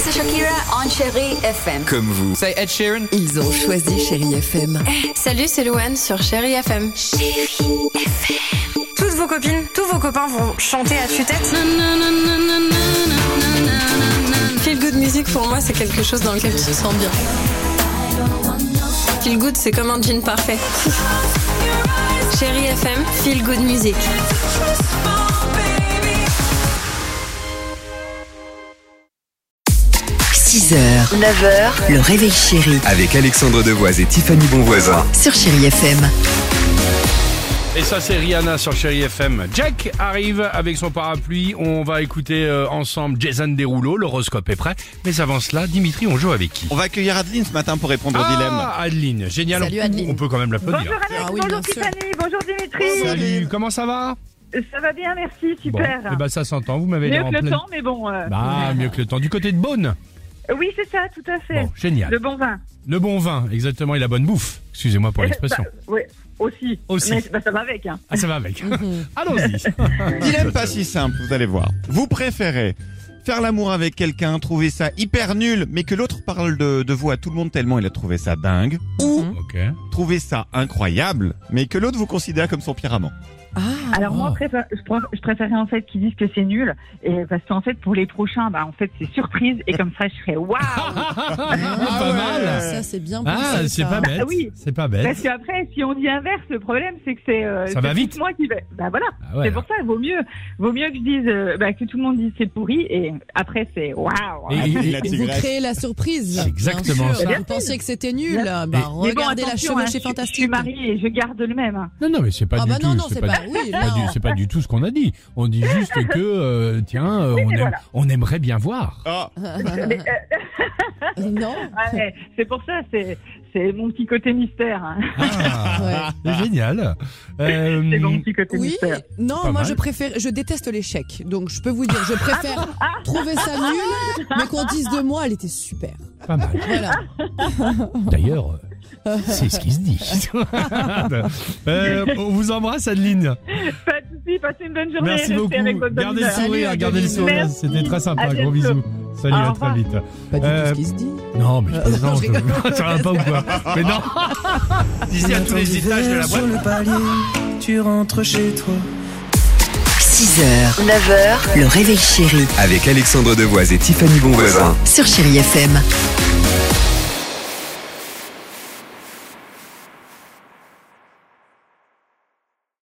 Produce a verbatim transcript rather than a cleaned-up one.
c'est Shakira on Chérie F M. Comme vous. C'est Ed Sheeran. Ils ont choisi Chérie F M. Salut, c'est Louane sur Chérie F M. Chérie F M. Toutes vos copines, tous vos copains vont chanter à tue-tête. Feel good music pour moi, c'est quelque chose dans lequel tu te sens bien. Feel good, c'est comme un jean parfait. Chérie F M, feel good music. six heures, neuf heures, le réveil chéri Avec Alexandre Devoise et Tiffany Bonvoisin. sur Chérie F M. Et ça, c'est Rihanna sur Chérie F M. Jack arrive avec son parapluie. On va écouter euh, ensemble Jason Derulo. L'horoscope est prêt. Mais avant cela, Dimitri, on joue avec qui? On va accueillir Adeline ce matin pour répondre au dilemme. Ah, Adeline, génial. Salut, On- Adeline. On peut quand même l'applaudir. Bonjour Alex, Ah oui, bonjour bien sûr. Tiffany, bonjour Dimitri. Salut, comment ça va? Ça va bien, merci, Bon, super. eh ben, ça s'entend. Vous m'avez l'air Mieux en que le pleine... temps, mais bon. euh, Bah, mieux que le temps. Du côté de Beaune. Oui, c'est ça, tout à fait. Bon, génial. Le bon vin. Le bon vin, exactement, et la bonne bouffe. Excusez-moi pour l'expression. Bah, oui, aussi. Aussi. Mais bah, ça va avec. Hein. Ah, ça va avec. Allons-y. Dilemme pas si simple, vous allez voir. Vous préférez faire l'amour avec quelqu'un, trouver ça hyper nul, mais que l'autre parle de, de vous à tout le monde tellement il a trouvé ça dingue, ou Ok. trouver ça incroyable, mais que l'autre vous considère comme son pire amant. Ah, Alors moi, Oh. préfère- je, préfère- je préférais en fait qu'ils disent que c'est nul, et parce qu'en fait pour les prochains, bah en fait c'est surprise, et comme ça je serais waouh. Ah, pas mal. ça c'est bien Ah, pensé, c'est ça. pas bête. Ah oui. C'est pas Parce bête. qu'après, si on dit inverse, le problème c'est que c'est euh, Ça c'est va plus vite. moi qui vais. Bah voilà. Ah ouais. C'est pour ça, vaut mieux, vaut mieux que je dise, euh, bah, que tout le monde dise c'est pourri, et après c'est waouh. Et- Adeline, et- la Vous tigresse. créez la surprise. C'est exactement bien sûr. ça. Vous pensiez que c'était nul. Bien Bah, Et- Mais bon, regardez la attention, chevauchée hein, je- Je suis fantastique. mariée et je garde le même. hein. Non, non, mais c'est pas Ah du bah tout. non, non, c'est pas. Oui, c'est pas, du, non. c'est pas du tout ce qu'on a dit. On dit juste que, euh, tiens, euh, on, mais aime- voilà. on aimerait bien voir. Ah, Mais, euh, Non. ouais, c'est pour ça, c'est c'est mon petit côté mystère. hein. Ah, c'est génial. Euh, C'est mon petit côté Oui, mystère. non, Pas moi mal. je préfère, je déteste l'échec. Donc je peux vous dire, je préfère trouver ça nul, mais qu'on dise de moi, elle était super. Pas mal. Voilà. D'ailleurs, euh, c'est ce qui se dit. Euh, on vous embrasse, Adeline. Pas de soucis, passez une bonne journée. Merci restez beaucoup. avec votre bonne Gardez le humeur. sourire, Salut, gardez le Adeline. sourire. Merci. C'était très sympa. À Gros bientôt. bisous. Salut, Au à très revoir. vite. Pas du Euh, tout ce qui se dit. Non, mais je Euh, plaisante. non, je rigole. Ça va pas ou quoi? Mais non. D'ici à tous les étages de la Sur boîte. le palier, tu rentres chez toi. six heures, neuf heures, le réveil chéri Avec Alexandre Devoise et Tiffany Bonvoisin. sur Chérie F M.